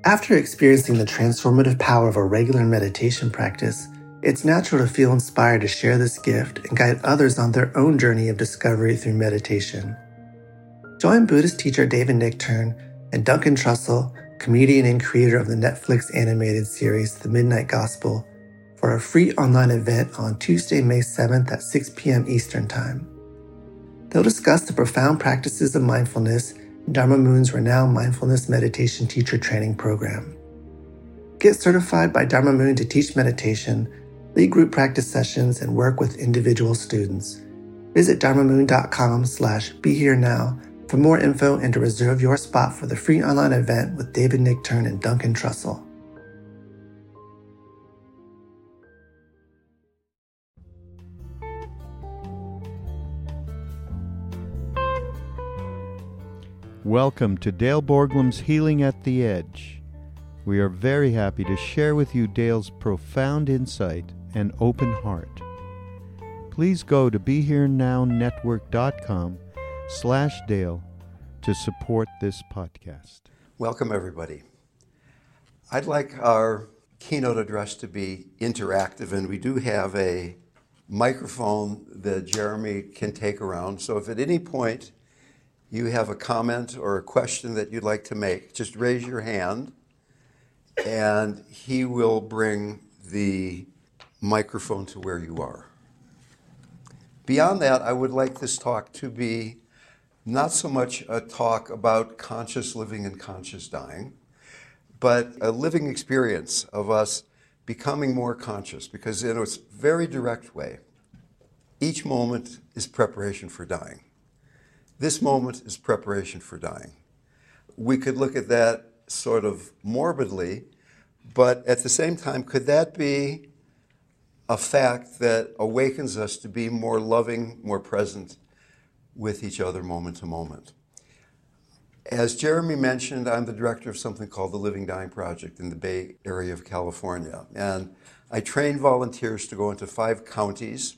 After experiencing the transformative power of a regular meditation practice, it's natural to feel inspired to share this gift and guide others on their own journey of discovery through meditation. Join Buddhist teacher David Nichtern and Duncan Trussell, comedian and creator of the Netflix animated series The Midnight Gospel, for a free online event on Tuesday, May 7th at 6 p.m. Eastern Time. They'll discuss the profound practices of mindfulness in Dharma Moon's renowned mindfulness meditation teacher training program. Get certified by Dharma Moon to teach meditation, lead group practice sessions, and work with individual students. Visit dharmamoon.com/BeHereNow for more info and to reserve your spot for the free online event with David Nichtern and Duncan Trussell. Welcome to Dale Borglum's Healing at the Edge. We are very happy to share with you Dale's profound insight and open heart. Please go to BeHereNowNetwork.com/Dale to support this podcast. Welcome, everybody. I'd like our keynote address to be interactive, and we do have a microphone that Jeremy can take around. So if at any point you have a comment or a question that you'd like to make, just raise your hand, and he will bring the microphone to where you are. Beyond that, I would like this talk to be not so much a talk about conscious living and conscious dying, but a living experience of us becoming more conscious, because in a very direct way, each moment is preparation for dying. This moment is preparation for dying. We could look at that sort of morbidly, but at the same time, could that be a fact that awakens us to be more loving, more present with each other moment to moment? As Jeremy mentioned, I'm the director of something called the Living Dying Project in the Bay Area of California. And I train volunteers to go into 5 counties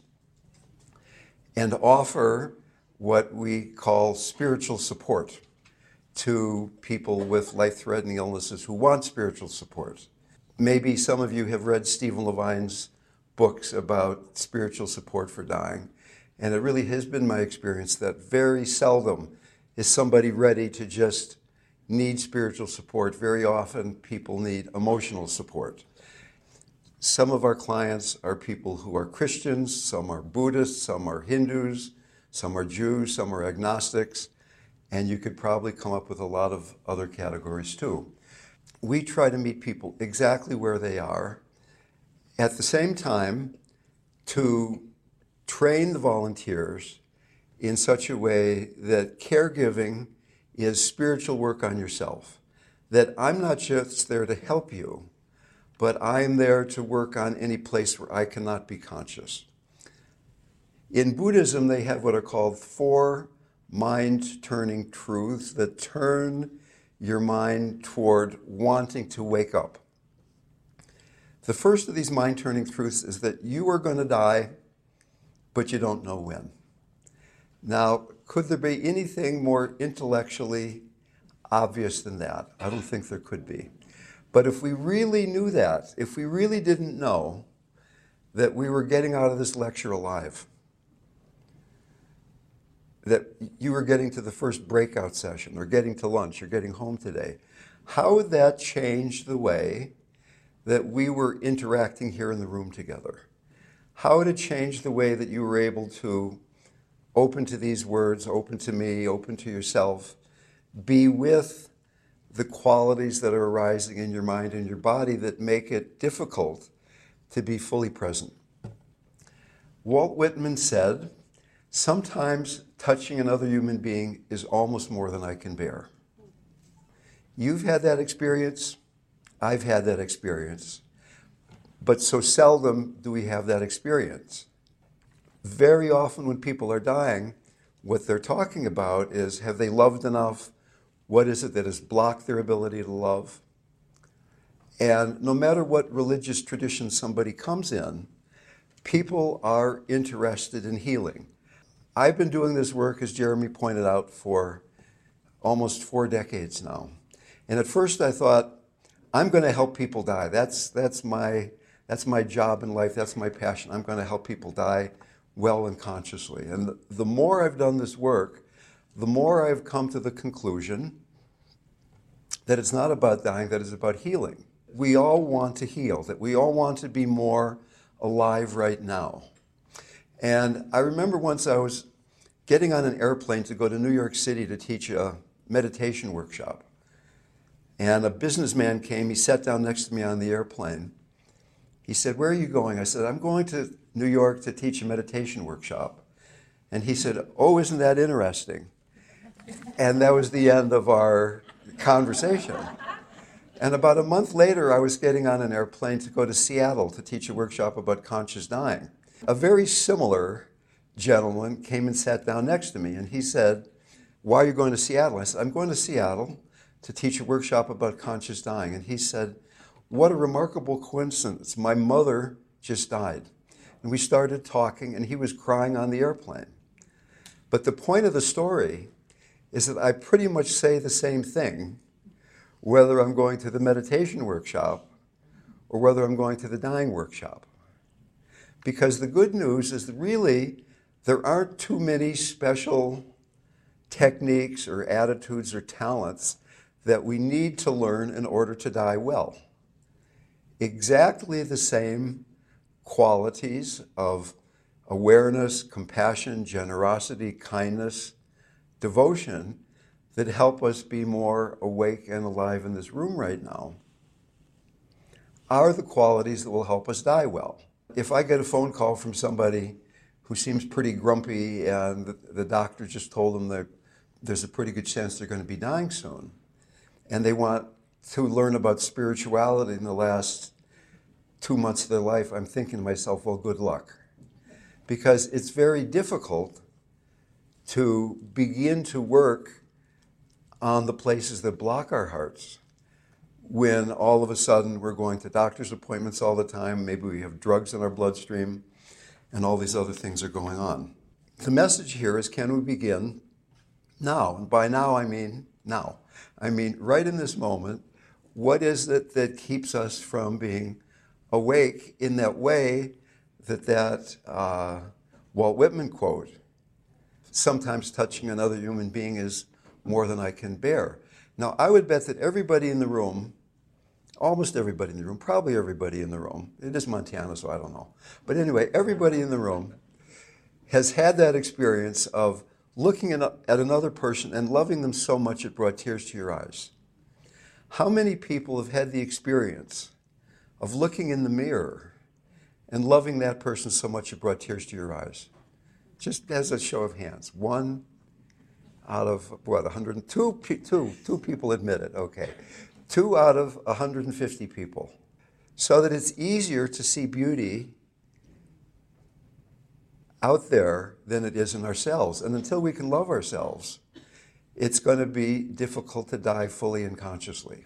and offer what we call spiritual support to people with life-threatening illnesses who want spiritual support. Maybe some of you have read Stephen Levine's books about spiritual support for dying, and it really has been my experience that very seldom is somebody ready to just need spiritual support. Very often people need emotional support. Some of our clients are people who are Christians, some are Buddhists, some are Hindus, some are Jews, some are agnostics, and you could probably come up with a lot of other categories too. We try to meet people exactly where they are, at the same time to train the volunteers in such a way that caregiving is spiritual work on yourself, that I'm not just there to help you, but I'm there to work on any place where I cannot be conscious. In Buddhism, they have what are called 4 mind-turning truths that turn your mind toward wanting to wake up. The first of these mind-turning truths is that you are going to die, but you don't know when. Now, could there be anything more intellectually obvious than that? I don't think there could be. But if we really knew that, if we really didn't know that we were getting out of this lecture alive, that you were getting to the first breakout session or getting to lunch or getting home today, how would that change the way that we were interacting here in the room together? How would it change the way that you were able to open to these words, open to me, open to yourself, be with the qualities that are arising in your mind and your body that make it difficult to be fully present? Walt Whitman said, "Sometimes touching another human being is almost more than I can bear." You've had that experience. I've had that experience. But so seldom do we have that experience. Very often when people are dying, what they're talking about is, have they loved enough? What is it that has blocked their ability to love? And no matter what religious tradition somebody comes in, people are interested in healing. I've been doing this work, as Jeremy pointed out, for almost 4 decades now. And at first I thought, I'm going to help people die. That's my job in life. That's my passion. I'm going to help people die well and consciously. And the more I've done this work, the more I've come to the conclusion that it's not about dying, that it's about healing. We all want to heal, that we all want to be more alive right now. And I remember once I was getting on an airplane to go to New York City to teach a meditation workshop. And a businessman came, he sat down next to me on the airplane. He said, "Where are you going?" I said, "I'm going to New York to teach a meditation workshop." And he said, "Oh, isn't that interesting?" And that was the end of our conversation. And about a month later, I was getting on an airplane to go to Seattle to teach a workshop about conscious dying. A very similar gentleman came and sat down next to me, and he said, "Why are you going to Seattle?" I said, "I'm going to Seattle to teach a workshop about conscious dying." And he said, "What a remarkable coincidence. My mother just died." And we started talking, and he was crying on the airplane. But the point of the story is that I pretty much say the same thing, whether I'm going to the meditation workshop or whether I'm going to the dying workshop. Because the good news is that really there aren't too many special techniques or attitudes or talents that we need to learn in order to die well. Exactly the same qualities of awareness, compassion, generosity, kindness, devotion that help us be more awake and alive in this room right now are the qualities that will help us die well. If I get a phone call from somebody who seems pretty grumpy and the doctor just told them that there's a pretty good chance they're going to be dying soon, and they want to learn about spirituality in the last 2 months of their life, I'm thinking to myself, well, good luck. Because it's very difficult to begin to work on the places that block our hearts when all of a sudden we're going to doctor's appointments all the time, maybe we have drugs in our bloodstream, and all these other things are going on. The message here is, can we begin now? And by now, I mean now. I mean right in this moment. What is it that keeps us from being awake in that way that Walt Whitman quote, "Sometimes touching another human being is more than I can bear." Now, I would bet that everybody in the room, almost everybody in the room, probably everybody in the room, it is Montana, so I don't know. But anyway, everybody in the room has had that experience of looking at another person and loving them so much it brought tears to your eyes. How many people have had the experience of looking in the mirror and loving that person so much it brought tears to your eyes? Just as a show of hands. 1 out of, 102? Two people admit it, okay. 2 out of 150 people. So that it's easier to see beauty out there than it is in ourselves. And until we can love ourselves, it's going to be difficult to die fully and consciously.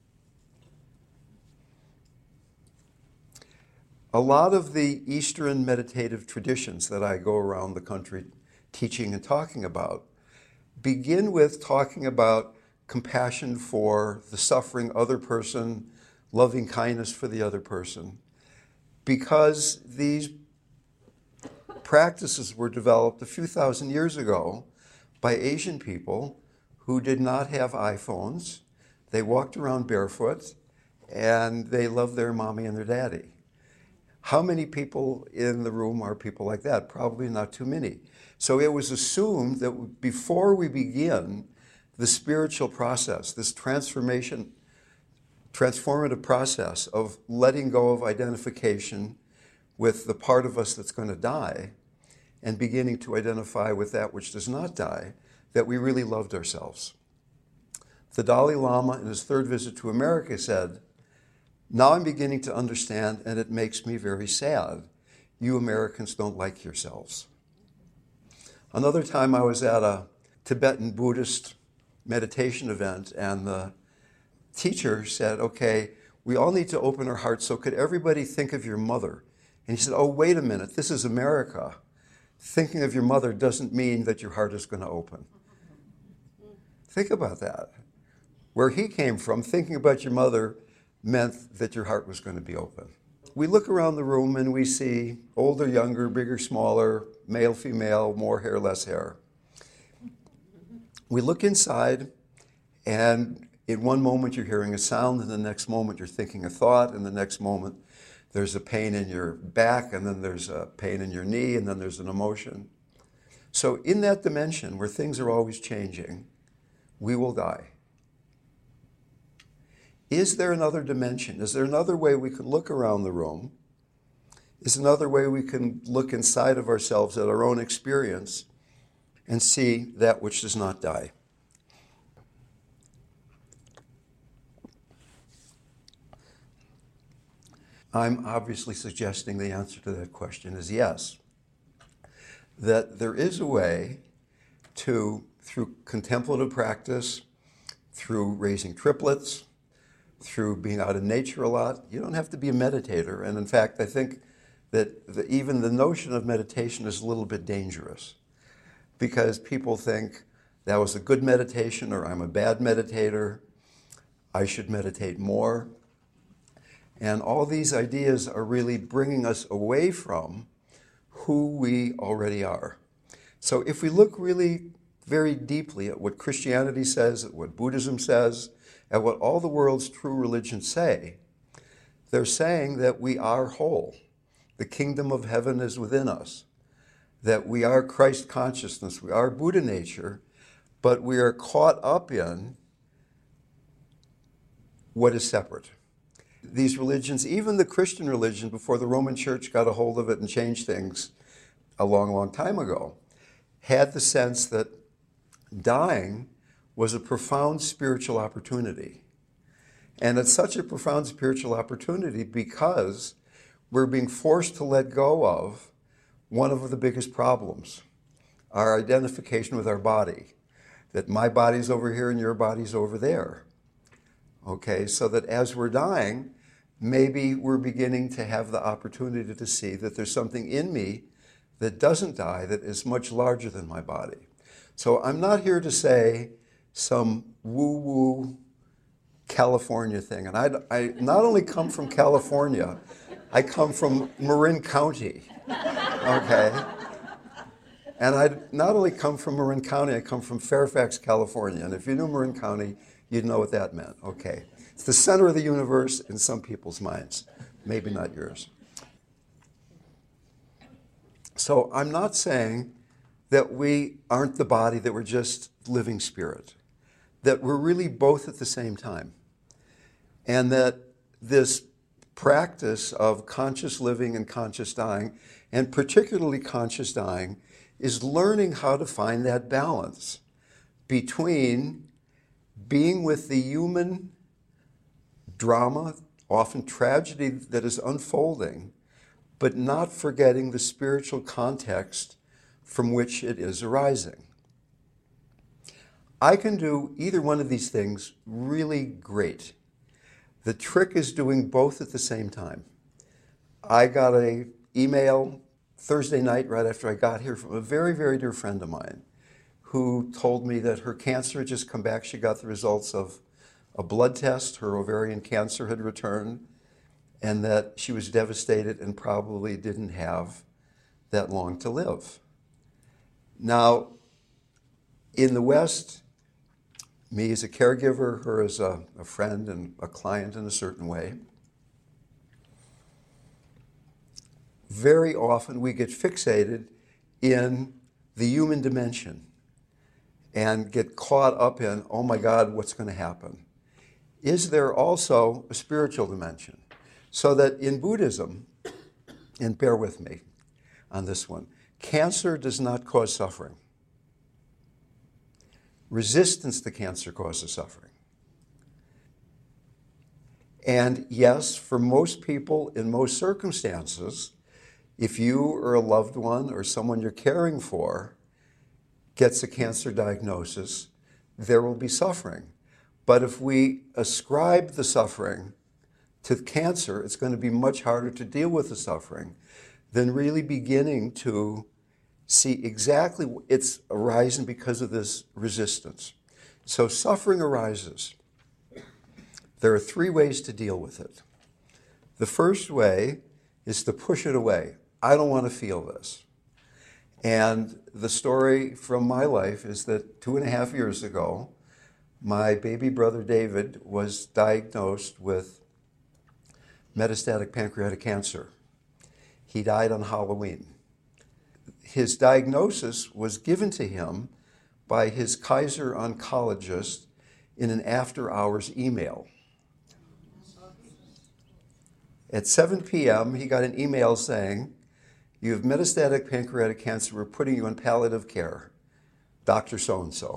A lot of the Eastern meditative traditions that I go around the country teaching and talking about begin with talking about compassion for the suffering other person, loving kindness for the other person, because these practices were developed a few thousand years ago by Asian people who did not have iPhones. They walked around barefoot, and they loved their mommy and their daddy. How many people in the room are people like that? Probably not too many. So it was assumed that before we begin the spiritual process, this transformative process of letting go of identification with the part of us that's going to die and beginning to identify with that which does not die, that we really loved ourselves. The Dalai Lama, in his 3rd visit to America, said, "Now I'm beginning to understand, and it makes me very sad. You Americans don't like yourselves." Another time I was at a Tibetan Buddhist meditation event, and the teacher said, "Okay, we all need to open our hearts, so could everybody think of your mother?" And he said, "Oh, wait a minute, this is America. Thinking of your mother doesn't mean that your heart is going to open." Think about that. Where he came from, thinking about your mother meant that your heart was going to be open. We look around the room and we see older, younger, bigger, smaller, male, female, more hair, less hair. We look inside, and in one moment you're hearing a sound, and the next moment you're thinking a thought, and the next moment there's a pain in your back, and then there's a pain in your knee, and then there's an emotion. So in that dimension where things are always changing, we will die. Is there another dimension? Is there another way we can look around the room? Is another way we can look inside of ourselves at our own experience and see that which does not die? I'm obviously suggesting the answer to that question is yes. That there is a way to, through contemplative practice, through raising triplets, through being out in nature a lot, you don't have to be a meditator. And in fact, I think that even the notion of meditation is a little bit dangerous because people think that was a good meditation or I'm a bad meditator, I should meditate more. And all these ideas are really bringing us away from who we already are. So if we look really very deeply at what Christianity says, at what Buddhism says, at what all the world's true religions say, they're saying that we are whole. The kingdom of heaven is within us, that we are Christ consciousness, we are Buddha nature, but we are caught up in what is separate. These religions, even the Christian religion, before the Roman Church got a hold of it and changed things a long, long time ago, had the sense that dying was a profound spiritual opportunity. And it's such a profound spiritual opportunity because we're being forced to let go of one of the biggest problems, our identification with our body, that my body's over here and your body's over there. Okay, so that as we're dying, maybe we're beginning to have the opportunity to see that there's something in me that doesn't die that is much larger than my body. So I'm not here to say some woo-woo California thing. And I not only come from California, I come from Marin County, okay? And I not only come from Marin County, I come from Fairfax, California. And if you knew Marin County, you'd know what that meant, okay? It's the center of the universe in some people's minds, maybe not yours. So I'm not saying that we aren't the body, that we're just living spirit, that we're really both at the same time, and that this practice of conscious living and conscious dying, and particularly conscious dying, is learning how to find that balance between being with the human drama, often tragedy that is unfolding, but not forgetting the spiritual context from which it is arising. I can do either one of these things really great. The trick is doing both at the same time. I got an email Thursday night right after I got here from a very, very dear friend of mine who told me that her cancer had just come back. She got the results of a blood test. Her ovarian cancer had returned, and that she was devastated and probably didn't have that long to live. Now, in the West, me as a caregiver, her as a friend and a client in a certain way, very often we get fixated in the human dimension and get caught up in, oh my God, what's going to happen? Is there also a spiritual dimension? So that in Buddhism, and bear with me on this one, cancer does not cause suffering. Resistance to cancer causes suffering. And yes, for most people, in most circumstances, if you or a loved one or someone you're caring for gets a cancer diagnosis, there will be suffering. But if we ascribe the suffering to cancer, it's going to be much harder to deal with the suffering than really beginning to see exactly it's arising because of this resistance. So suffering arises. There are three ways to deal with it. The first way is to push it away. I don't want to feel this. And the story from my life is that 2.5 years ago, my baby brother David was diagnosed with metastatic pancreatic cancer. He died on Halloween. His diagnosis was given to him by his Kaiser oncologist in an after-hours email. At 7 p.m., he got an email saying, "You have metastatic pancreatic cancer. We're putting you in palliative care. Dr. So-and-so."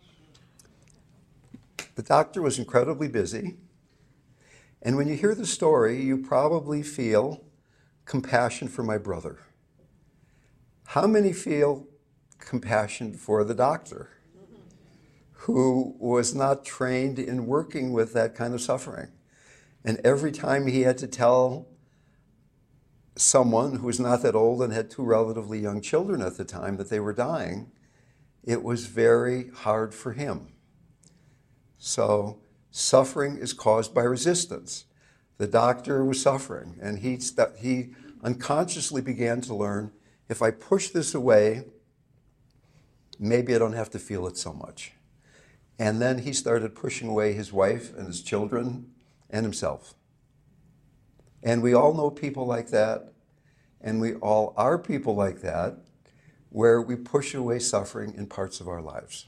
The doctor was incredibly busy. And when you hear the story, you probably feel compassion for my brother. How many feel compassion for the doctor who was not trained in working with that kind of suffering? And every time he had to tell someone who was not that old and had two relatively young children at the time that they were dying, it was very hard for him. So suffering is caused by resistance. The doctor was suffering, and he unconsciously began to learn, if I push this away, maybe I don't have to feel it so much. And then he started pushing away his wife and his children and himself. And we all know people like that, and we all are people like that, where we push away suffering in parts of our lives.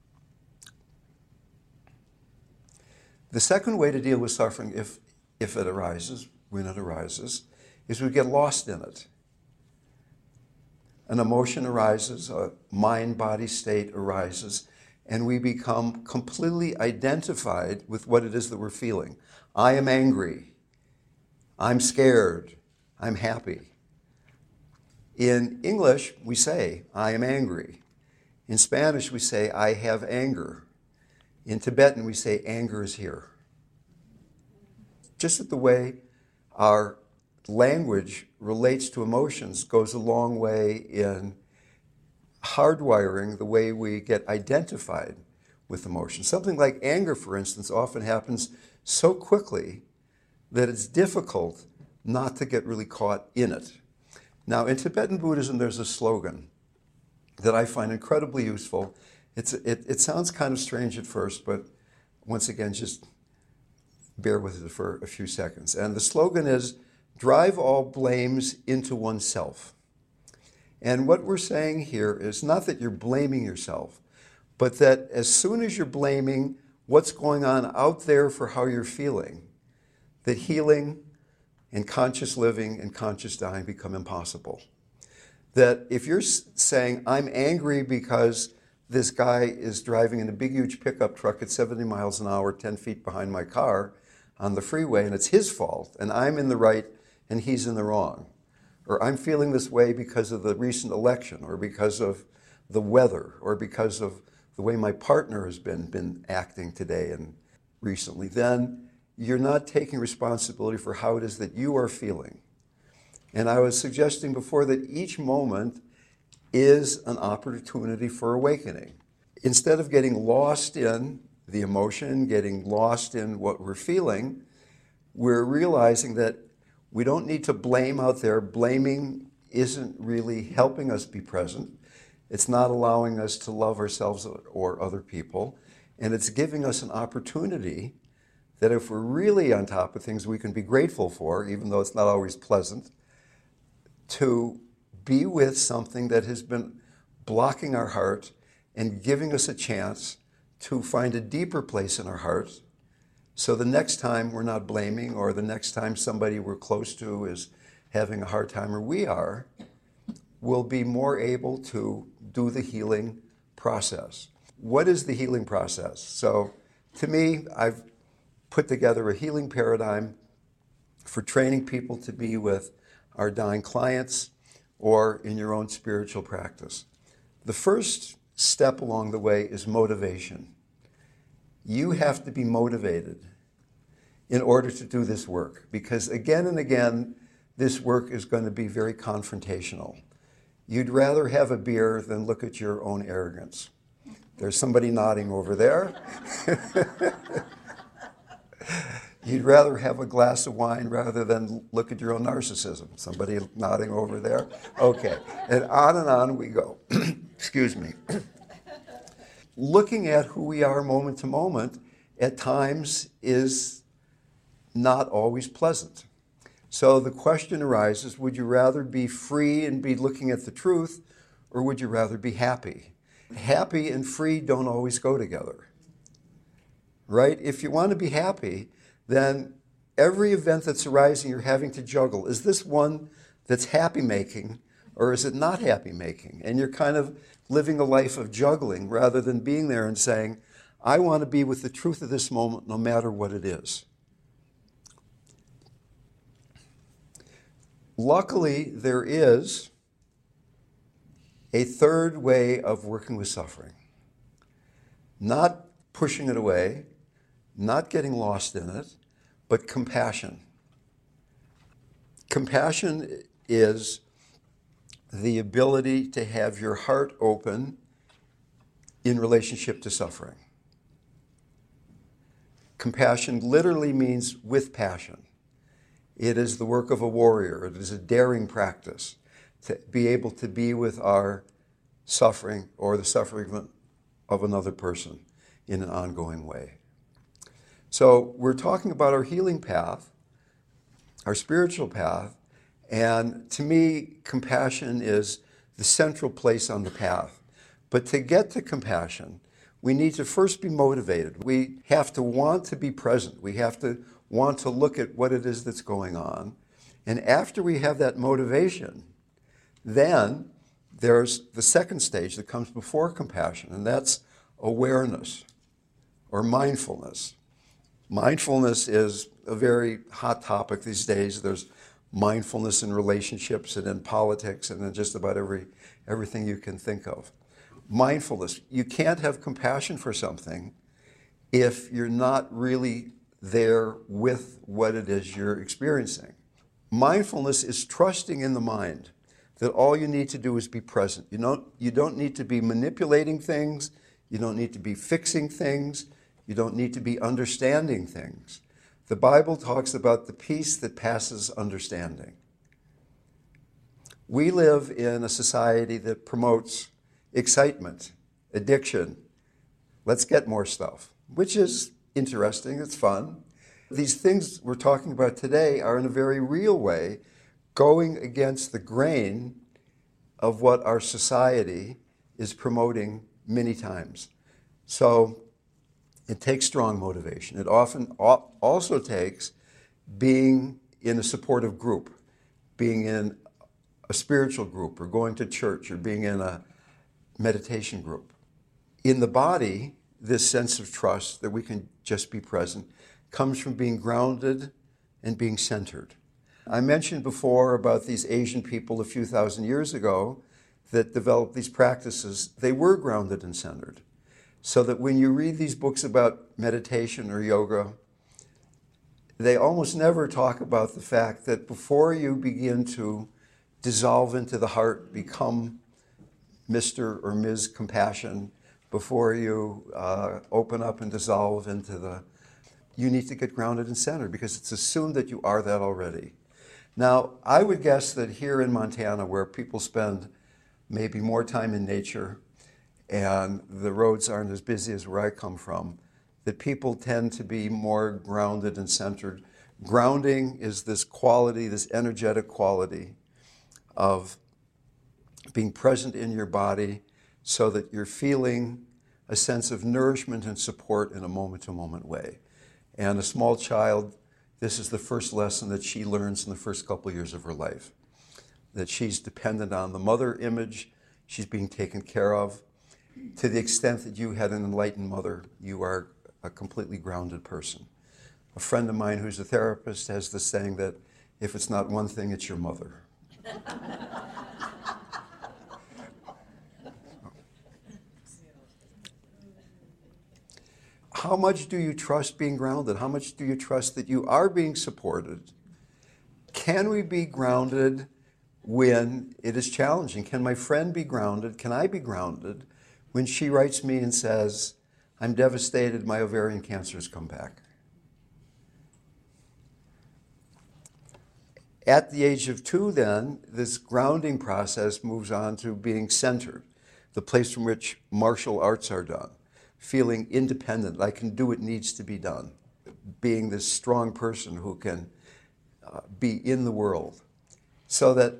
The second way to deal with suffering, if it arises, when it arises, is we get lost in it. An emotion arises, a mind-body state arises, and we become completely identified with what it is that we're feeling. I am angry. I'm scared. I'm happy. In English, we say, I am angry. In Spanish, we say, I have anger. In Tibetan, we say, anger is here. Just the way our language relates to emotions goes a long way in hardwiring the way we get identified with emotions. Something like anger, for instance, often happens so quickly that it's difficult not to get really caught in it. Now, in Tibetan Buddhism, there's a slogan that I find incredibly useful. It sounds kind of strange at first, but once again, just bear with it for a few seconds. And the slogan is, drive all blames into oneself. And what we're saying here is not that you're blaming yourself, but that as soon as you're blaming what's going on out there for how you're feeling, that healing and conscious living and conscious dying become impossible. That if you're saying, I'm angry because this guy is driving in a big, huge pickup truck at 70 miles an hour, 10 feet behind my car on the freeway, and it's his fault, and I'm in the right and he's in the wrong. Or I'm feeling this way because of the recent election, or because of the weather, or because of the way my partner has been acting today and recently, then you're not taking responsibility for how it is that you are feeling. And I was suggesting before that each moment is an opportunity for awakening. Instead of getting lost in the emotion, getting lost in what we're feeling, we're realizing that we don't need to blame out there. Blaming isn't really helping us be present. It's not allowing us to love ourselves or other people. And it's giving us an opportunity that if we're really on top of things we can be grateful for, even though it's not always pleasant, to be with something that has been blocking our heart and giving us a chance to find a deeper place in our hearts. So the next time we're not blaming, or the next time somebody we're close to is having a hard time, or we are, we'll be more able to do the healing process. What is the healing process? So to me, I've put together a healing paradigm for training people to be with our dying clients or in your own spiritual practice. The first step along the way is motivation. You have to be motivated in order to do this work, because again and again, this work is going to be very confrontational. You'd rather have a beer than look at your own arrogance. There's somebody nodding over there. You'd rather have a glass of wine rather than look at your own narcissism. Somebody nodding over there? Okay. And on we go. Excuse me. Looking at who we are moment to moment at times is not always pleasant. So the question arises, would you rather be free and be looking at the truth, or would you rather be happy? Happy and free don't always go together, right? If you want to be happy, then every event that's arising you're having to juggle. Is this one that's happy-making, or is it not happy-making? And you're kind of living a life of juggling rather than being there and saying, I want to be with the truth of this moment no matter what it is. Luckily, there is a third way of working with suffering. Not pushing it away, not getting lost in it, but compassion. Compassion is the ability to have your heart open in relationship to suffering. Compassion literally means with passion. It is the work of a warrior. It is a daring practice to be able to be with our suffering or the suffering of another person in an ongoing way. So we're talking about our healing path, our spiritual path, and to me, compassion is the central place on the path. But to get to compassion, we need to first be motivated. We have to want to be present. We have to want to look at what it is that's going on. And after we have that motivation, then there's the second stage that comes before compassion, and that's awareness or mindfulness. Mindfulness is a very hot topic these days. There's mindfulness in relationships and in politics and in just about everything you can think of. Mindfulness. You can't have compassion for something if you're not really there with what it is you're experiencing. Mindfulness is trusting in the mind that all you need to do is be present. You don't need to be manipulating things. You don't need to be fixing things. You don't need to be understanding things. The Bible talks about the peace that passes understanding. We live in a society that promotes excitement, addiction. Let's get more stuff, which is interesting, it's fun. These things we're talking about today are in a very real way going against the grain of what our society is promoting many times. So it takes strong motivation. It often also takes being in a supportive group, being in a spiritual group, or going to church, or being in a meditation group. In the body, this sense of trust that we can just be present comes from being grounded and being centered. I mentioned before about these Asian people a few thousand years ago that developed these practices. They were grounded and centered. So that when you read these books about meditation or yoga, they almost never talk about the fact that before you begin to dissolve into the heart, become Mr. or Ms. Compassion, before you open up and dissolve into you need to get grounded and centered because it's assumed that you are that already. Now, I would guess that here in Montana, where people spend maybe more time in nature, and the roads aren't as busy as where I come from, that people tend to be more grounded and centered. Grounding is this quality, this energetic quality of being present in your body so that you're feeling a sense of nourishment and support in a moment-to-moment way. And a small child, this is the first lesson that she learns in the first couple of years of her life, that she's dependent on the mother image, she's being taken care of. To the extent that you had an enlightened mother, you are a completely grounded person. A friend of mine who's a therapist has this saying that if it's not one thing, it's your mother. How much do you trust being grounded? How much do you trust that you are being supported? Can we be grounded when it is challenging? Can my friend be grounded? Can I be grounded when she writes me and says, I'm devastated, my ovarian cancer has come back? At the age of 2, then, this grounding process moves on to being centered, the place from which martial arts are done, feeling independent, I can do what needs to be done, being this strong person who can be in the world. So that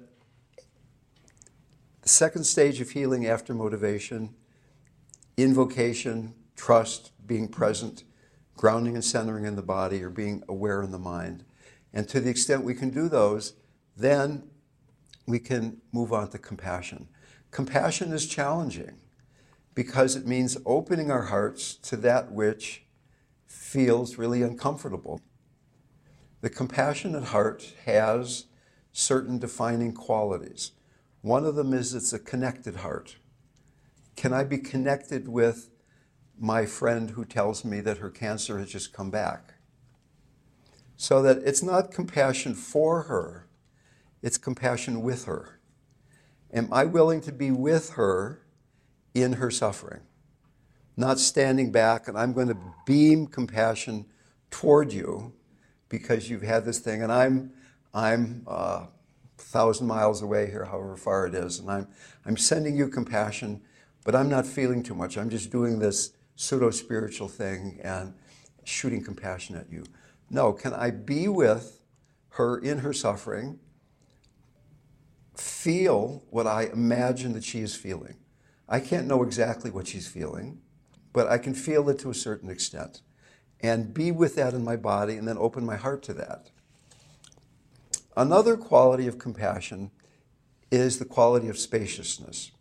the second stage of healing after motivation, invocation, trust, being present, grounding and centering in the body, or being aware in the mind. And to the extent we can do those, then we can move on to compassion. Compassion is challenging because it means opening our hearts to that which feels really uncomfortable. The compassionate heart has certain defining qualities. One of them is it's a connected heart. Can I be connected with my friend who tells me that her cancer has just come back? So that it's not compassion for her, it's compassion with her. Am I willing to be with her in her suffering? Not standing back and I'm going to beam compassion toward you because you've had this thing and I'm 1,000 miles away here, however far it is, and I'm sending you compassion, but I'm not feeling too much. I'm just doing this pseudo-spiritual thing and shooting compassion at you. No, can I be with her in her suffering, feel what I imagine that she is feeling? I can't know exactly what she's feeling, but I can feel it to a certain extent. And be with that in my body and then open my heart to that. Another quality of compassion is the quality of spaciousness.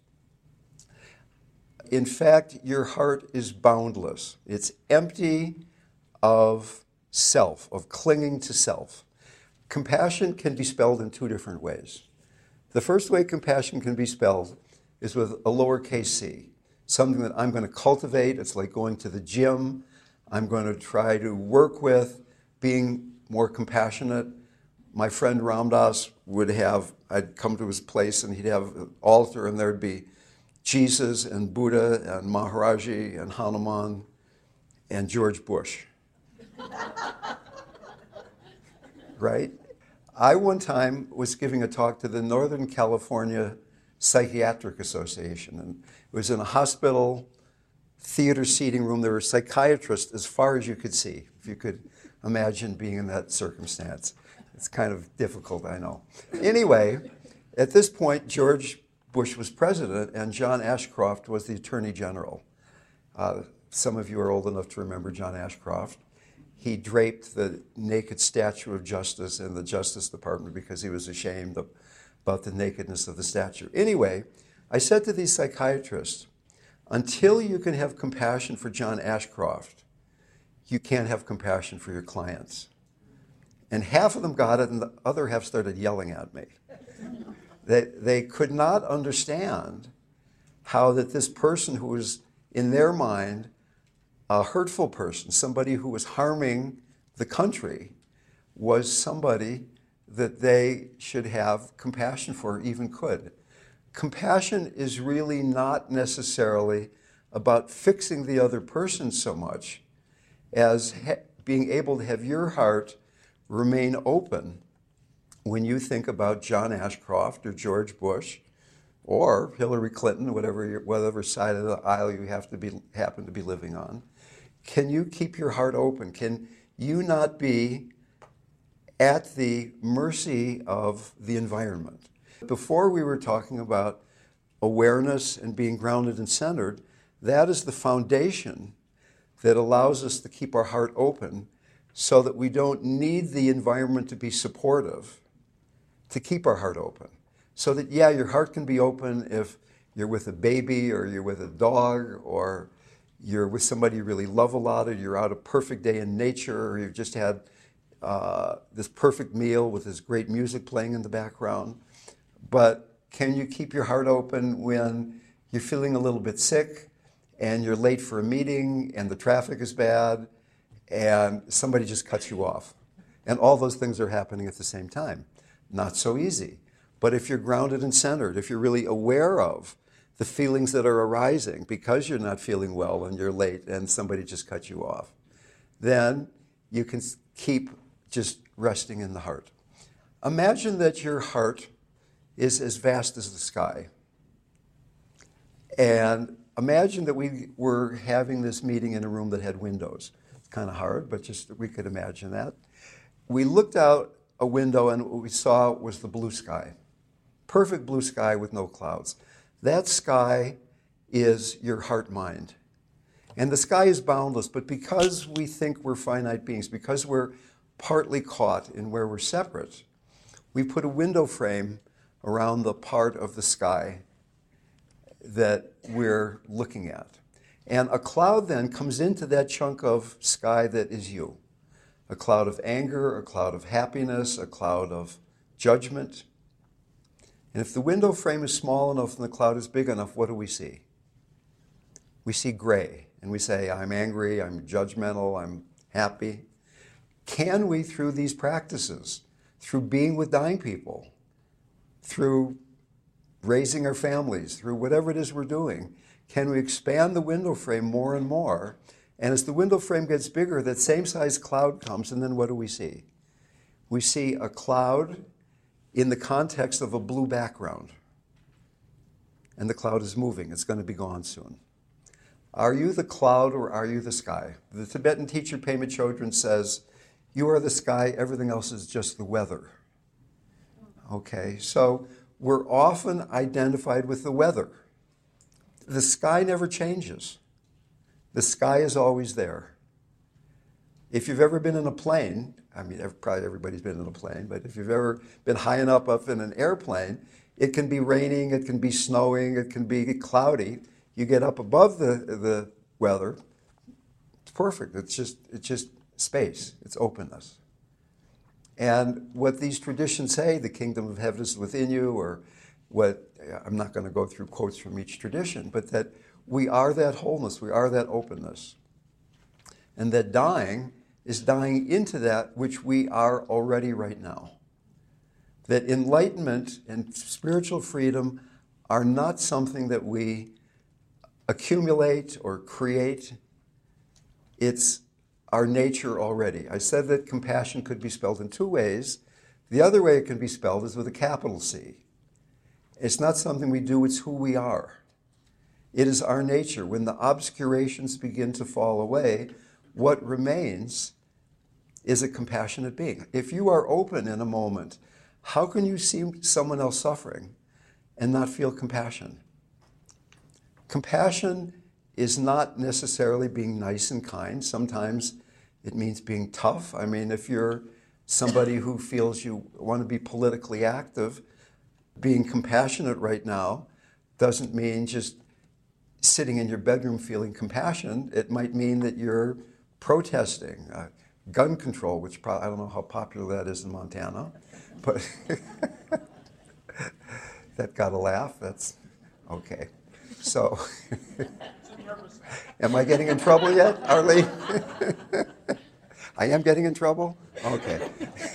In fact, your heart is boundless. It's empty of self, of clinging to self. Compassion can be spelled in 2 different ways. The first way compassion can be spelled is with a lowercase c, something that I'm going to cultivate. It's like going to the gym. I'm going to try to work with being more compassionate. My friend Ram Dass I'd come to his place and he'd have an altar and there'd be Jesus and Buddha and Maharaji and Hanuman and George Bush. Right? I one time was giving a talk to the Northern California Psychiatric Association, and it was in a hospital theater seating room. There were psychiatrists as far as you could see, if you could imagine being in that circumstance. It's kind of difficult, I know. Anyway, at this point, George Bush was president and John Ashcroft was the Attorney General. Some of you are old enough to remember John Ashcroft. He draped the naked statue of Justice in the Justice Department because he was ashamed about the nakedness of the statue. Anyway, I said to these psychiatrists, until you can have compassion for John Ashcroft, you can't have compassion for your clients. And half of them got it, and the other half started yelling at me. They could not understand how that this person who was, in their mind, a hurtful person, somebody who was harming the country, was somebody that they should have compassion for, even could. Compassion is really not necessarily about fixing the other person so much as being able to have your heart remain open when you think about John Ashcroft or George Bush or Hillary Clinton, whatever side of the aisle you happen to be living on. Can you keep your heart open? Can you not be at the mercy of the environment? Before we were talking about awareness and being grounded and centered. That is the foundation that allows us to keep our heart open so that we don't need the environment to be supportive to keep our heart open. So that, yeah, your heart can be open if you're with a baby or you're with a dog or you're with somebody you really love a lot, or you're out a perfect day in nature, or you've just had this perfect meal with this great music playing in the background. But can you keep your heart open when you're feeling a little bit sick and you're late for a meeting and the traffic is bad and somebody just cuts you off? And all those things are happening at the same time. Not so easy. But if you're grounded and centered, if you're really aware of the feelings that are arising because you're not feeling well and you're late and somebody just cut you off, then you can keep just resting in the heart. Imagine that your heart is as vast as the sky. And imagine that we were having this meeting in a room that had windows. It's kind of hard, but just we could imagine that. We looked out a window and what we saw was the blue sky. Perfect blue sky with no clouds. That sky is your heart mind. And the sky is boundless, but because we think we're finite beings, because we're partly caught in where we're separate, we put a window frame around the part of the sky that we're looking at. And a cloud then comes into that chunk of sky that is you. A cloud of anger, a cloud of happiness, a cloud of judgment. And if the window frame is small enough and the cloud is big enough, what do we see? We see gray. And we say, I'm angry, I'm judgmental, I'm happy. Can we, through these practices, through being with dying people, through raising our families, through whatever it is we're doing, can we expand the window frame more and more? And as the window frame gets bigger, that same size cloud comes, and then what do we see? We see a cloud in the context of a blue background. And the cloud is moving. It's going to be gone soon. Are you the cloud or are you the sky? The Tibetan teacher Pema Chodron says, you are the sky, everything else is just the weather. Okay, so we're often identified with the weather. The sky never changes. The sky is always there. If you've ever been in a plane, I mean, probably everybody's been in a plane, but if you've ever been high enough up in an airplane, it can be raining, it can be snowing, it can be cloudy. You get up above the weather, it's perfect. It's just space. It's openness. And what these traditions say, the kingdom of heaven is within you, or what, I'm not going to go through quotes from each tradition, but that we are that wholeness, we are that openness. And that dying is dying into that which we are already right now. That enlightenment and spiritual freedom are not something that we accumulate or create. It's our nature already. I said that compassion could be spelled in two ways. The other way it can be spelled is with a capital C. It's not something we do, it's who we are. It is our nature. When the obscurations begin to fall away, what remains is a compassionate being. If you are open in a moment, how can you see someone else suffering and not feel compassion? Compassion is not necessarily being nice and kind. Sometimes it means being tough. I mean, if you're somebody who feels you want to be politically active, being compassionate right now doesn't mean just sitting in your bedroom feeling compassion. It might mean that you're protesting gun control, which I don't know how popular that is in Montana, but that got a laugh. That's okay. So, am I getting in trouble yet, Arlene? I am getting in trouble? Okay.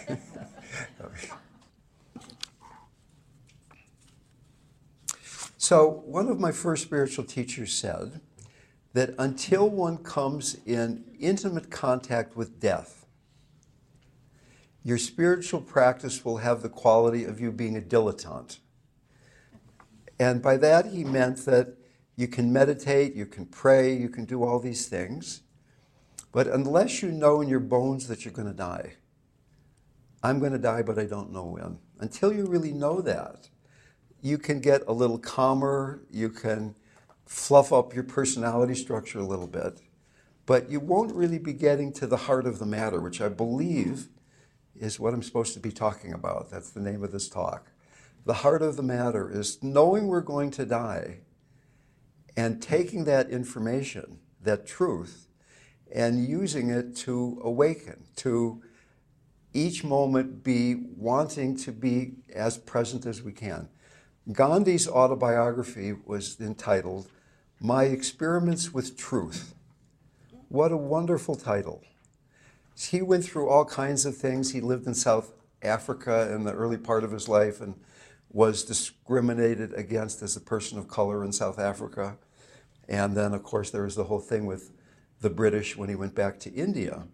So, one of my first spiritual teachers said that until one comes in intimate contact with death, your spiritual practice will have the quality of you being a dilettante. And by that he meant that you can meditate, you can pray, you can do all these things, but unless you know in your bones that you're going to die, I'm going to die, but I don't know when. Until you really know that, you can get a little calmer, you can fluff up your personality structure a little bit, but you won't really be getting to the heart of the matter, which I believe is what I'm supposed to be talking about. That's the name of this talk. The heart of the matter is knowing we're going to die and taking that information, that truth, and using it to awaken, to each moment be wanting to be as present as we can. Gandhi's autobiography was entitled, My Experiments with Truth. What a wonderful title. He went through all kinds of things. He lived in South Africa in the early part of his life and was discriminated against as a person of color in South Africa. And then, of course, there was the whole thing with the British when he went back to India.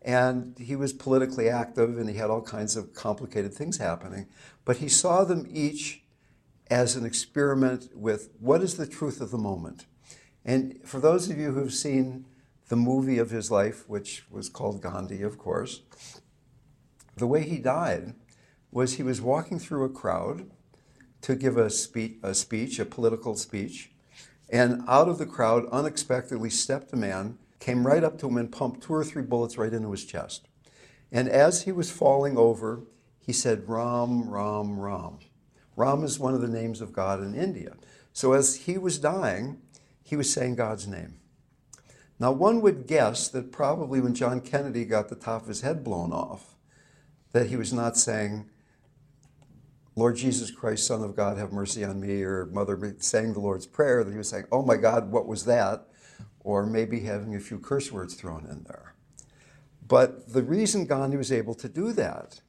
And he was politically active, and he had all kinds of complicated things happening. But he saw them each as an experiment with what is the truth of the moment. And for those of you who've seen the movie of his life, which was called Gandhi, of course, the way he died was he was walking through a crowd to give a speech, a political speech, and out of the crowd unexpectedly stepped a man, came right up to him and pumped 2 or 3 bullets right into his chest. And as he was falling over, he said, Ram, Ram, Ram. Ram is one of the names of God in India. So as he was dying, he was saying God's name. Now, one would guess that probably when John Kennedy got the top of his head blown off, that he was not saying, Lord Jesus Christ, Son of God, have mercy on me, or Mother, saying the Lord's Prayer, that he was saying, oh my God, what was that? Or maybe having a few curse words thrown in there. But the reason Gandhi was able to do that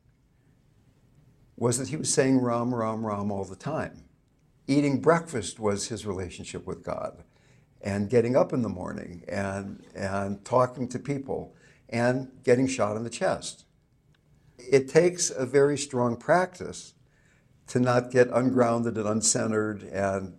was that he was saying Ram, Ram, Ram all the time. Eating breakfast was his relationship with God, and getting up in the morning and talking to people and getting shot in the chest. It takes a very strong practice to not get ungrounded and uncentered and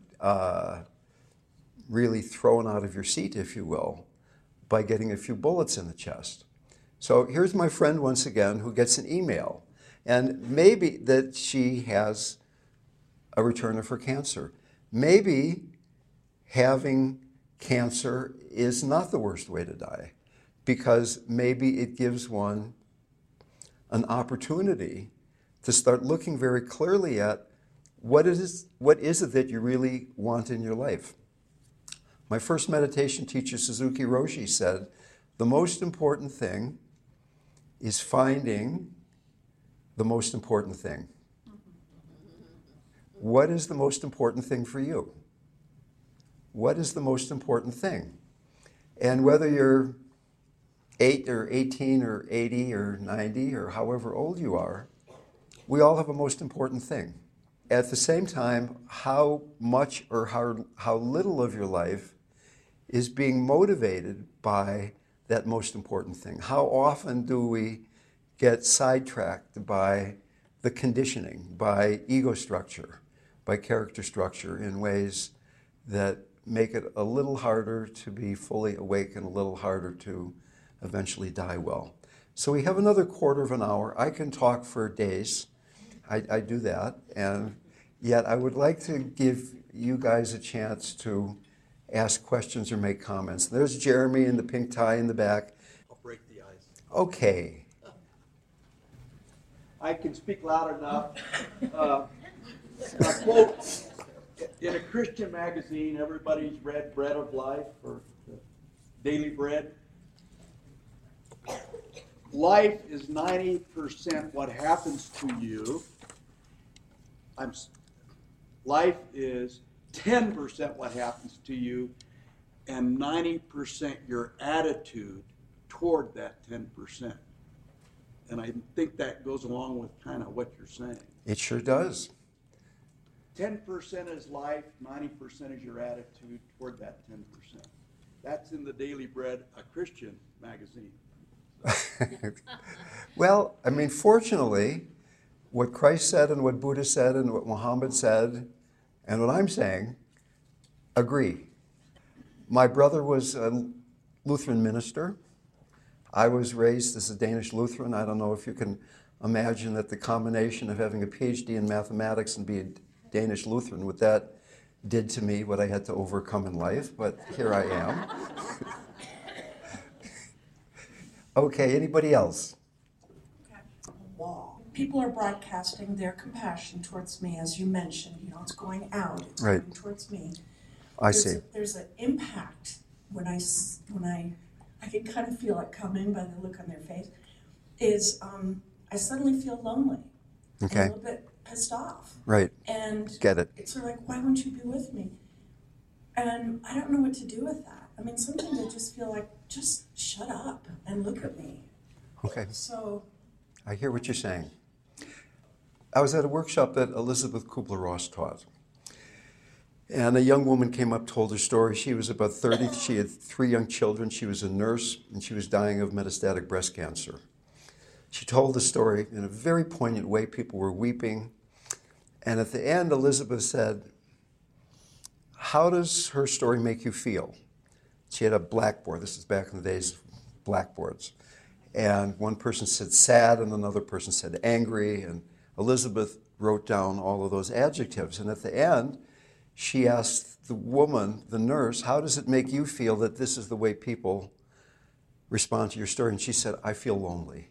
really thrown out of your seat, if you will, by getting a few bullets in the chest. So here's my friend once again who gets an email, and maybe that she has a returner for cancer. Maybe having cancer is not the worst way to die, because maybe it gives one an opportunity to start looking very clearly at what is it that you really want in your life. My first meditation teacher, Suzuki Roshi, said, the most important thing is finding the most important thing. What is the most important thing for you? What is the most important thing? And whether you're 8 or 18 or 80 or 90 or however old you are, we all have a most important thing. At the same time, how much or how little of your life is being motivated by that most important thing? How often do we get sidetracked by the conditioning, by ego structure, by character structure in ways that make it a little harder to be fully awake and a little harder to eventually die well? So we have another quarter of an hour. I can talk for days. I do that, and yet I would like to give you guys a chance to ask questions or make comments. There's Jeremy in the pink tie in the back. I'll break the ice. Okay. I can speak loud enough. A quote in a Christian magazine, everybody's read Bread of Life or Daily Bread. Life is 90% what happens to you. Life is 10% what happens to you, and 90% your attitude toward that 10%. And I think that goes along with kind of what you're saying. It sure does. 10% is life, 90% is your attitude toward that 10%. That's in the Daily Bread, a Christian magazine. Well, I mean, fortunately, what Christ said and what Buddha said and what Muhammad said and what I'm saying agree. My brother was a Lutheran minister. I was raised as a Danish Lutheran. I don't know if you can imagine that the combination of having a PhD in mathematics and being a Danish Lutheran, what that did to me, what I had to overcome in life, but here I am. Okay, anybody else? People are broadcasting their compassion towards me, as you mentioned. You know, it's going out, it's right. going towards me. I see. There's an impact when I can kind of feel it coming by the look on their face. I suddenly feel lonely. Okay. A little bit pissed off. Right. And get it. It's sort of like, why won't you be with me? And I don't know what to do with that. I mean, sometimes I just feel like, just shut up and look at me. Okay. So. I hear what you're saying. I was at a workshop that Elizabeth Kubler-Ross taught. And a young woman came up, told her story. She was about 30. She had 3 young children. She was a nurse, and she was dying of metastatic breast cancer. She told the story in a very poignant way. People were weeping. And at the end, Elizabeth said, how does her story make you feel? She had a blackboard. This is back in the days of blackboards. And one person said sad, and another person said angry. And Elizabeth wrote down all of those adjectives. And at the end, she asked the woman, the nurse, how does it make you feel that this is the way people respond to your story? And she said, I feel lonely.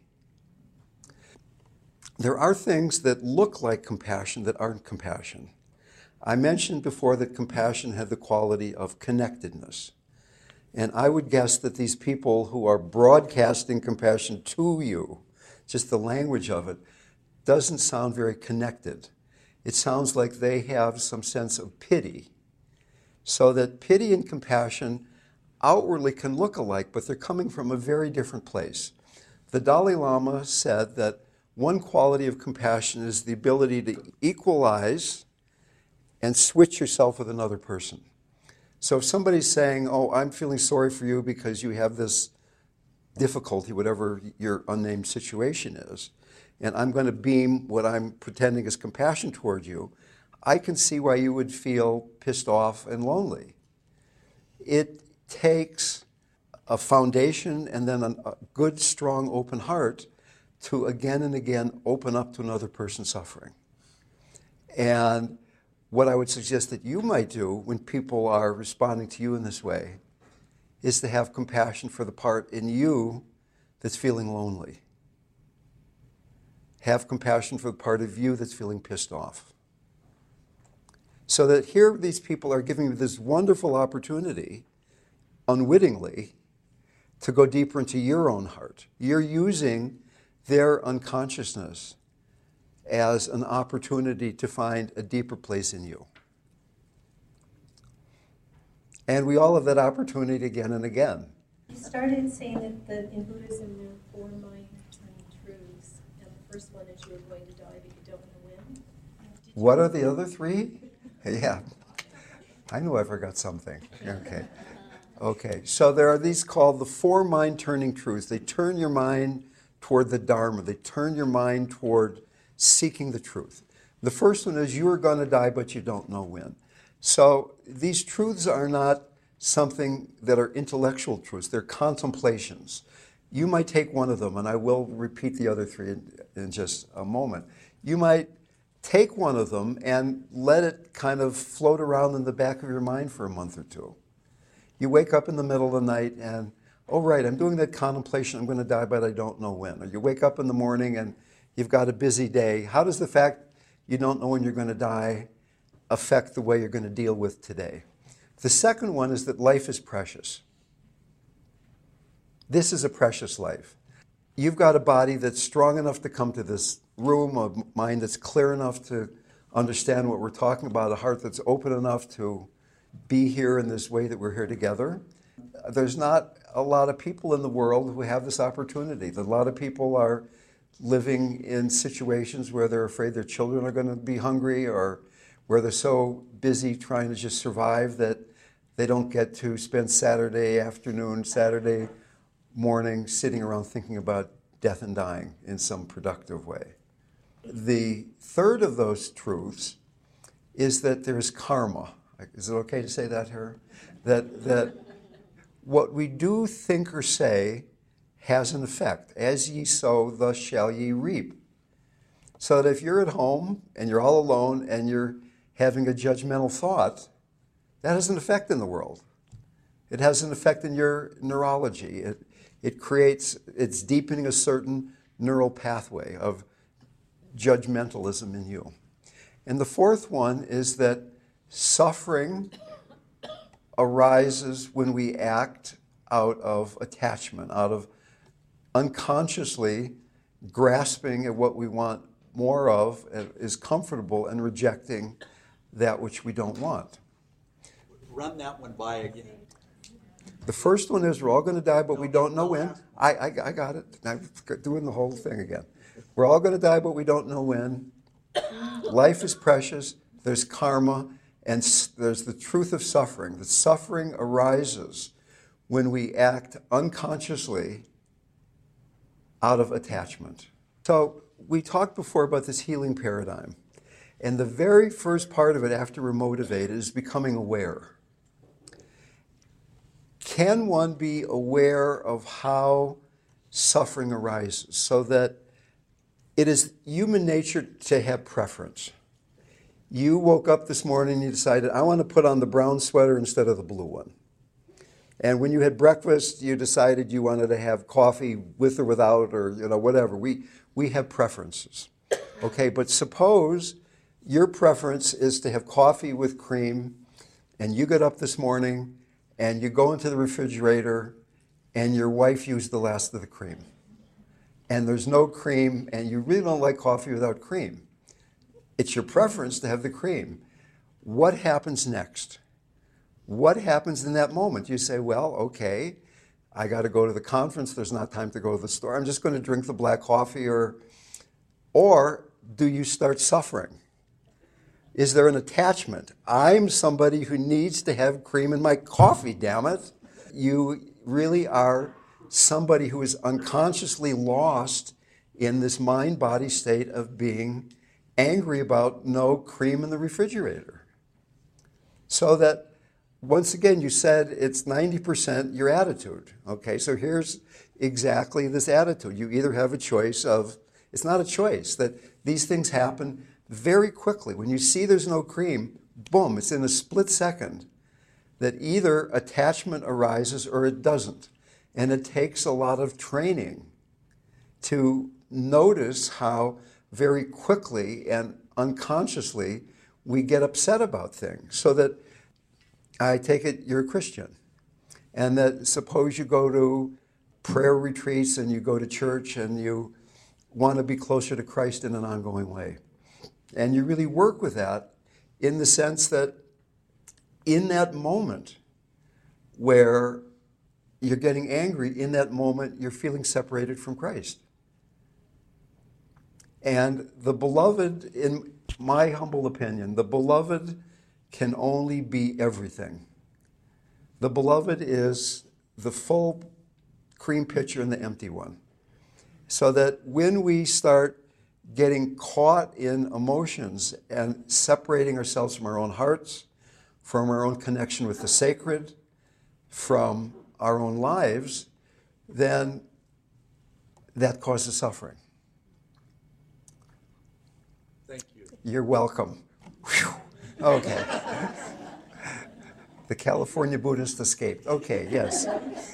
There are things that look like compassion that aren't compassion. I mentioned before that compassion had the quality of connectedness. And I would guess that these people who are broadcasting compassion to you, just the language of it, doesn't sound very connected. It sounds like they have some sense of pity. So that pity and compassion outwardly can look alike, but they're coming from a very different place. The Dalai Lama said that one quality of compassion is the ability to equalize and switch yourself with another person. So if somebody's saying, oh, I'm feeling sorry for you because you have this difficulty, whatever your unnamed situation is, and I'm going to beam what I'm pretending is compassion toward you, I can see why you would feel pissed off and lonely. It takes a foundation and then a good, strong, open heart to again and again open up to another person's suffering. And what I would suggest that you might do when people are responding to you in this way is to have compassion for the part in you that's feeling lonely. Have compassion for the part of you that's feeling pissed off. So that here these people are giving you this wonderful opportunity, unwittingly, to go deeper into your own heart. You're using their unconsciousness as an opportunity to find a deeper place in you. And we all have that opportunity again and again. You started saying that in Buddhism there are 4 mind-turning truths, and the first one is you're going to die but you don't know when. What are the other 3? Yeah, I knew I forgot something. Okay, so there are these called the 4 mind-turning truths. They turn your mind toward the Dharma. They turn your mind toward seeking the truth. The first one is you are going to die, but you don't know when. So these truths are not something that are intellectual truths. They're contemplations. You might take one of them, and I will repeat the other 3 in just a moment. You might take one of them and let it kind of float around in the back of your mind for a month or 2. You wake up in the middle of the night and, oh, right, I'm doing that contemplation. I'm going to die, but I don't know when. Or you wake up in the morning and you've got a busy day. How does the fact you don't know when you're going to die affect the way you're going to deal with today? The second one is that life is precious. This is a precious life. You've got a body that's strong enough to come to this room, a mind that's clear enough to understand what we're talking about, a heart that's open enough to be here in this way that we're here together. There's not a lot of people in the world who have this opportunity. A lot of people are living in situations where they're afraid their children are going to be hungry, or where they're so busy trying to just survive that they don't get to spend Saturday afternoon, Saturday morning sitting around thinking about death and dying in some productive way. The third of those truths is that there's karma. Is it okay to say that here? That what we do, think, or say has an effect. As ye sow, thus shall ye reap. So that if you're at home and you're all alone and you're having a judgmental thought, that has an effect in the world. It has an effect in your neurology. It's deepening a certain neural pathway of judgmentalism in you. And the fourth one is that suffering arises when we act out of attachment, out of unconsciously grasping at what we want more of, is comfortable, and rejecting that which we don't want. Run that one by again. The first one is we're all going to die, but we don't know when. I got it. I'm doing the whole thing again. We're all going to die, but we don't know when. Life is precious. There's karma. And there's the truth of suffering. The suffering arises when we act unconsciously out of attachment. So we talked before about this healing paradigm. And the very first part of it after we're motivated is becoming aware. Can one be aware of how suffering arises so that it is human nature to have preference? You woke up this morning and you decided, I want to put on the brown sweater instead of the blue one. And when you had breakfast, you decided you wanted to have coffee with or without, or whatever. We have preferences. Okay, but suppose your preference is to have coffee with cream, and you get up this morning and you go into the refrigerator and your wife used the last of the cream. And there's no cream, and you really don't like coffee without cream. It's your preference to have the cream. What happens next? What happens in that moment? You say, well, okay, I got to go to the conference. There's not time to go to the store. I'm just going to drink the black coffee. Or do you start suffering? Is there an attachment? I'm somebody who needs to have cream in my coffee, damn it. You really are somebody who is unconsciously lost in this mind-body state of being angry about no cream in the refrigerator. So that, once again, you said it's 90% your attitude. Okay, so here's exactly this attitude. You either have a choice of, it's not a choice, that these things happen very quickly. When you see there's no cream, boom, it's in a split second that either attachment arises or it doesn't. And it takes a lot of training to notice how very quickly and unconsciously we get upset about things. So that I take it you're a Christian. And that suppose you go to prayer retreats and you go to church and you want to be closer to Christ in an ongoing way. And you really work with that in the sense that in that moment where you're getting angry, in that moment you're feeling separated from Christ. And the beloved, in my humble opinion, the beloved can only be everything. The beloved is the full cream pitcher and the empty one. So that when we start getting caught in emotions and separating ourselves from our own hearts, from our own connection with the sacred, from our own lives, then that causes suffering. Thank you. You're welcome. Whew. Okay. The California Buddhist escaped. Okay, yes.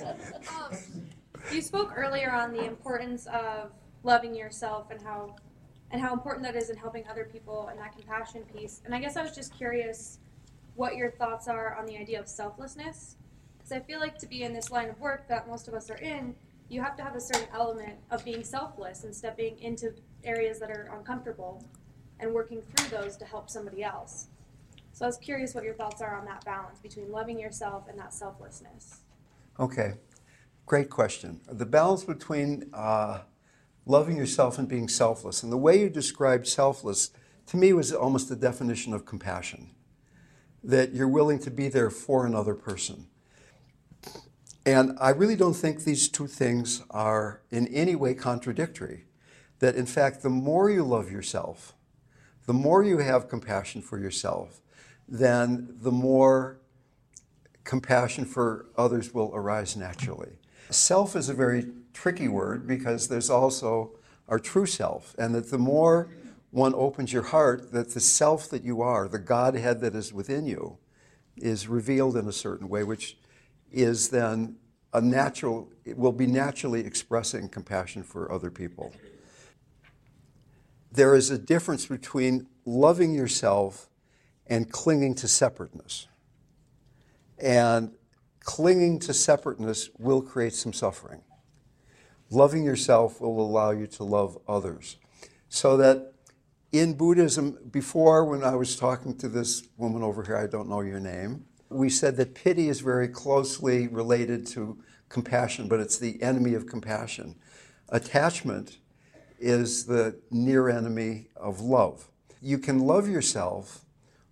You spoke earlier on the importance of loving yourself and how important that is in helping other people and that compassion piece. And I guess I was just curious what your thoughts are on the idea of selflessness. Because I feel like to be in this line of work that most of us are in, you have to have a certain element of being selfless and stepping into areas that are uncomfortable and working through those to help somebody else. So I was curious what your thoughts are on that balance between loving yourself and that selflessness. Okay, great question. The balance between loving yourself and being selfless. And the way you described selfless, to me, was almost the definition of compassion. That you're willing to be there for another person. And I really don't think these two things are in any way contradictory. That, in fact, the more you love yourself, the more you have compassion for yourself, then the more compassion for others will arise naturally. Self is a very tricky word because there's also our true self, and that the more one opens your heart, that the self that you are, the Godhead that is within you, is revealed in a certain way, which is then it will be naturally expressing compassion for other people. There is a difference between loving yourself and clinging to separateness. And clinging to separateness will create some suffering. Loving yourself will allow you to love others. So that in Buddhism, before when I was talking to this woman over here, I don't know your name, we said that pity is very closely related to compassion, but it's the enemy of compassion. Attachment is the near enemy of love. You can love yourself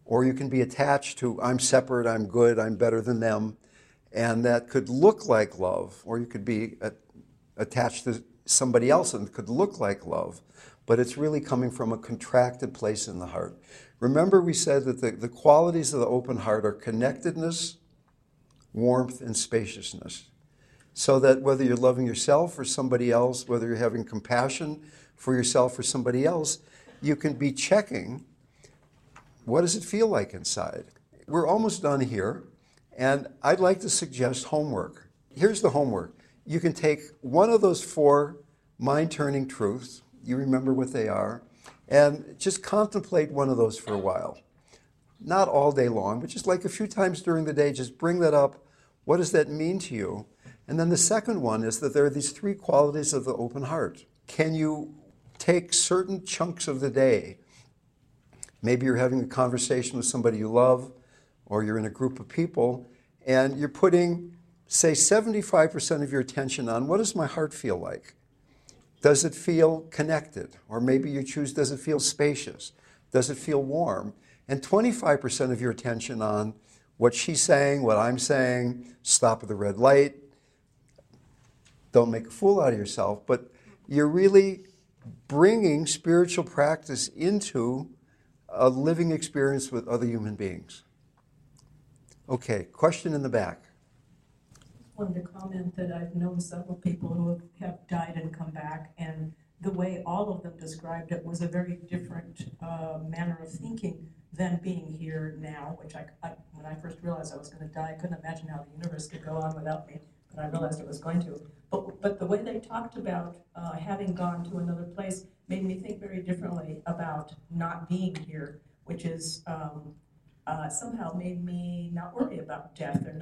or you can be attached to, I'm separate, I'm good, I'm better than them. And that could look like love, or you could be attached to somebody else and it could look like love, but it's really coming from a contracted place in the heart. Remember, we said that the qualities of the open heart are connectedness, warmth, and spaciousness. So that whether you're loving yourself or somebody else, whether you're having compassion for yourself or somebody else, you can be checking, what does it feel like inside? We're almost done here, and I'd like to suggest homework. Here's the homework. You can take one of those 4 mind-turning truths, you remember what they are, and just contemplate one of those for a while. Not all day long, but just like a few times during the day, just bring that up. What does that mean to you? And then the second one is that there are these 3 qualities of the open heart. Can you take certain chunks of the day? Maybe you're having a conversation with somebody you love, or you're in a group of people, and you're putting, say, 75% of your attention on, what does my heart feel like? Does it feel connected? Or maybe you choose, does it feel spacious? Does it feel warm? And 25% of your attention on what she's saying, what I'm saying, stop at the red light, don't make a fool out of yourself, but you're really bringing spiritual practice into a living experience with other human beings. Okay, question in the back. I wanted to comment that I've known several people who have died and come back, and the way all of them described it was a very different manner of thinking than being here now, which when I first realized I was going to die, I couldn't imagine how the universe could go on without me, but I realized it was going to. But the way they talked about having gone to another place made me think very differently about not being here, which is somehow made me not worry about death or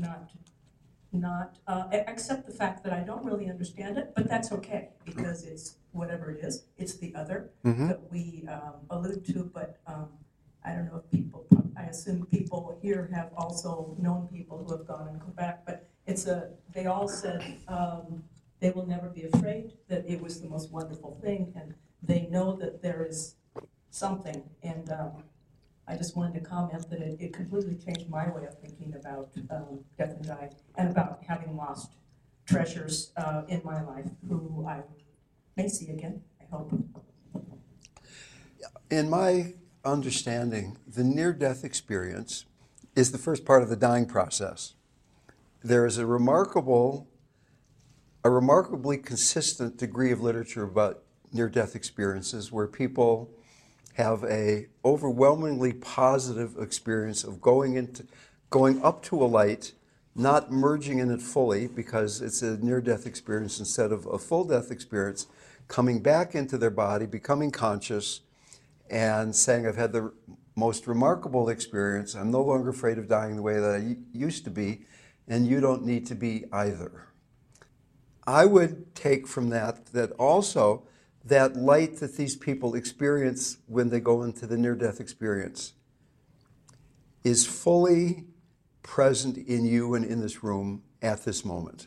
not accept the fact that I don't really understand it, but that's okay, because it's whatever it is, it's the other that we allude to, but I don't know if I assume people here have also known people who have gone and come back, but they all said they will never be afraid, that it was the most wonderful thing, and they know that there is something, and I just wanted to comment that it completely changed my way of thinking about death and dying, and about having lost treasures in my life who I may see again, I hope. In my understanding, the near-death experience is the first part of the dying process. There is a remarkably consistent degree of literature about near-death experiences where people have a overwhelmingly positive experience of going up to a light, not merging in it fully because it's a near-death experience instead of a full-death experience, coming back into their body, becoming conscious, and saying, I've had the most remarkable experience. I'm no longer afraid of dying the way that I used to be, and you don't need to be either. I would take from that also that light that these people experience when they go into the near-death experience is fully present in you and in this room at this moment.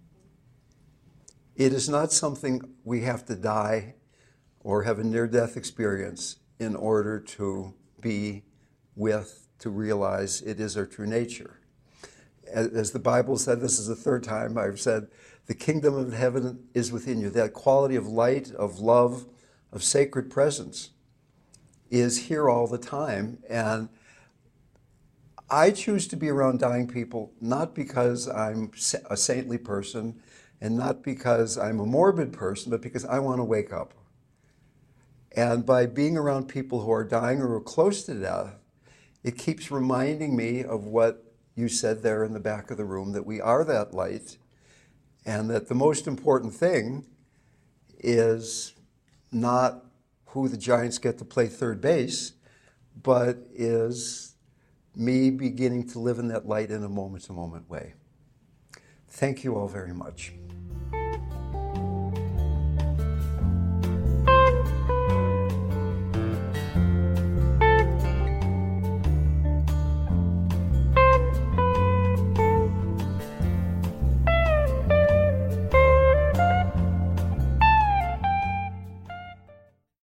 It is not something we have to die or have a near-death experience in order to be with, to realize it is our true nature. As the Bible said, this is the 3rd time I've said, the kingdom of heaven is within you. That quality of light, of love, of sacred presence is here all the time. And I choose to be around dying people not because I'm a saintly person and not because I'm a morbid person, but because I want to wake up. And by being around people who are dying or are close to death, it keeps reminding me of what you said there in the back of the room, that we are that light, and that the most important thing is not who the Giants get to play third base, but is me beginning to live in that light in a moment-to-moment way. Thank you all very much.